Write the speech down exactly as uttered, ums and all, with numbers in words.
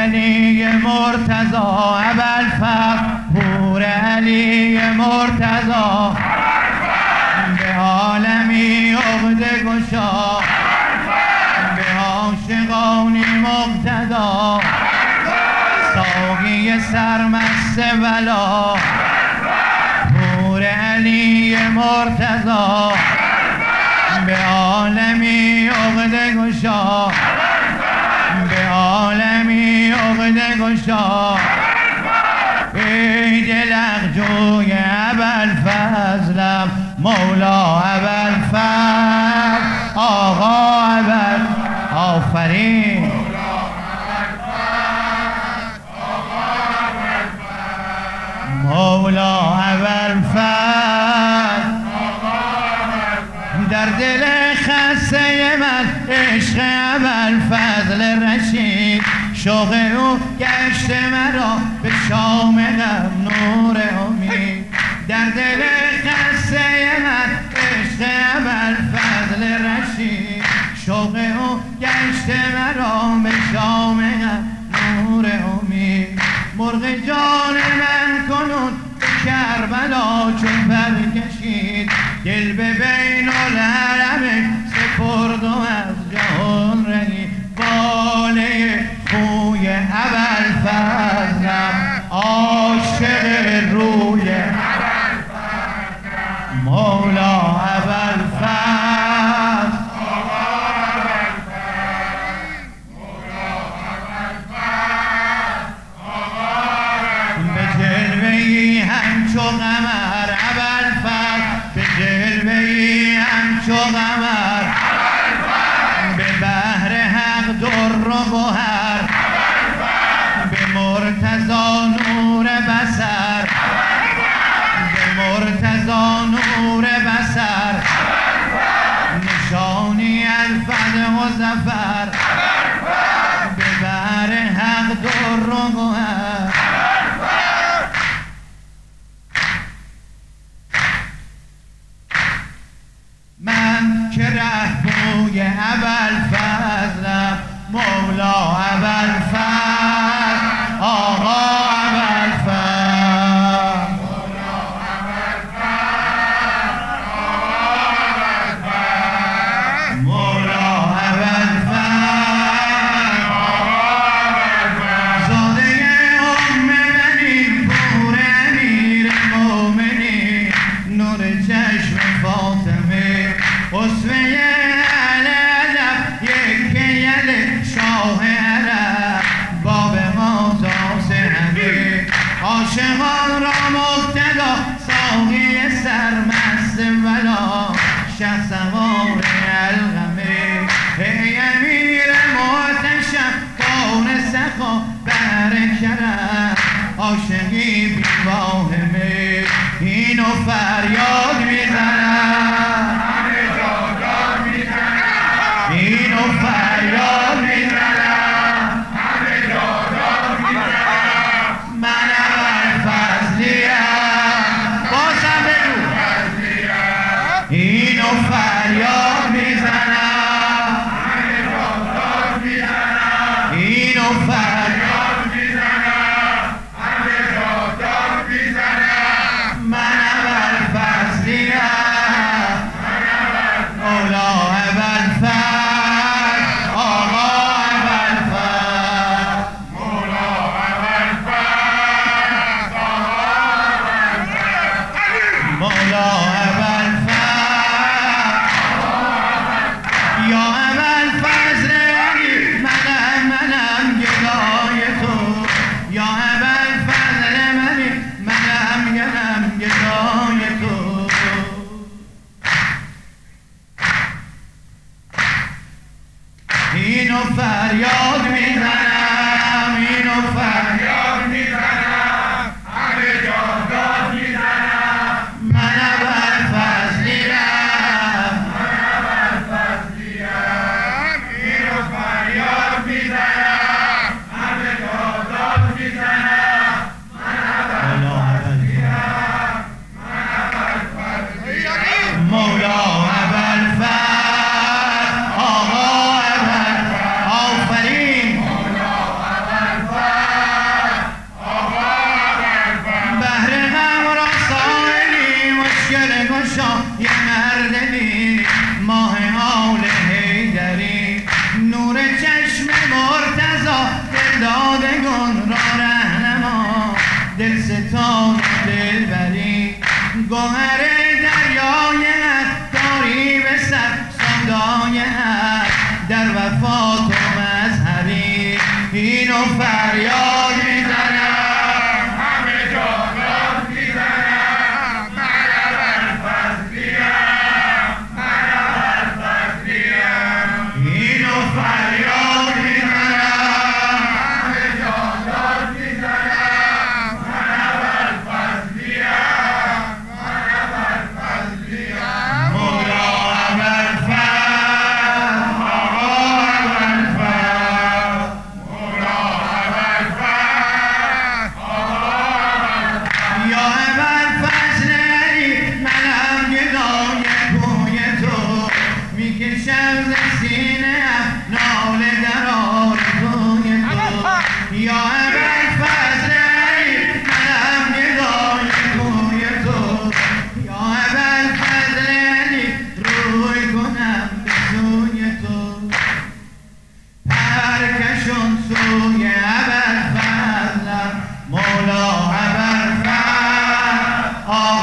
علی مرتضی ابوالفضل پور علی مرتضی به عالمی عقده گشا به عاشقانی مقتدا ساقی سرمست ولا پور علی مرتضی به عالمی عقده گشا به عالمی عقده گشا ای دلق جوی ابوالفضلم مولا ابوالفضل آقا ابوالفضل آفرین مولا ابوالفضل در دل خسته من عشق ابوالفضل رشید شوق او گشت مرا به شام غم نور امید در دل خسته من عشق ابوالفضل رشید شوق او گشت مرا به شام غم نور امید مرغ جان من کنون به کربلا چون پر کشید دل به بین العالم سپرد و از جهان رهید باله خوی ابوالفضلم عاشق روی مولا ابوالفضل به جلوه‌ای همچو قمر ابوالفضل به جلوه‌ای همچو قمر به بحر حق در و گوهر به مرتضی نور بصر به مرتضی نور بصر نشانی الفتح و ظفر به بحر حق در و گوهر من که رهبوی ابوالفضلم مولا ابوالفضل آقا ابوالفضل مولا ابوالفضل مولا ابوالفضل زاده ام بنی پور امیر مومنی نور چشم فاطمه اسوه الادب یک یل شاه عرب باب قاصاص همه عاشقان را مقتدا ساقی سرمست ولا شه سوار الغمه ای امیر محتشم کون سخا بر کرم عاشقی بی واهمه اینو فریاد میزنم اینو فریاد میزنم همه جاداد میزنم من ابوالفضلیم بازم بگو اینو فریاد میزنم همه جاداد میزنم اینو فریاد میزنم همه جاداد میزنم من ابوالفضلیم مولا ابوالفضل یا ابوالفضل منم منم گدای دل ستان دلبری گوهر دریایت داری به سر سندایت در وفا تو مذهبی اینو فریاد میزنم همه جا داد میزنم من اول فضلیم من اول فضلیم اینو فریاد میزنم همه جا داد میزنم من اول فضلیم من اول فضلیم مولا اول فضل آقا اول فضل مولا اول فضل آقا اول فضل یا اول فضلی منم گدای کوی تو میکشم ز سینه‌ام ناله در آرزوی تو یا اول فضلی منم گدای کوی تو یا اول فضلی روی کنم به سوی تو پرکشون سوی ابوالفضلم مولا ابوالفضل آقا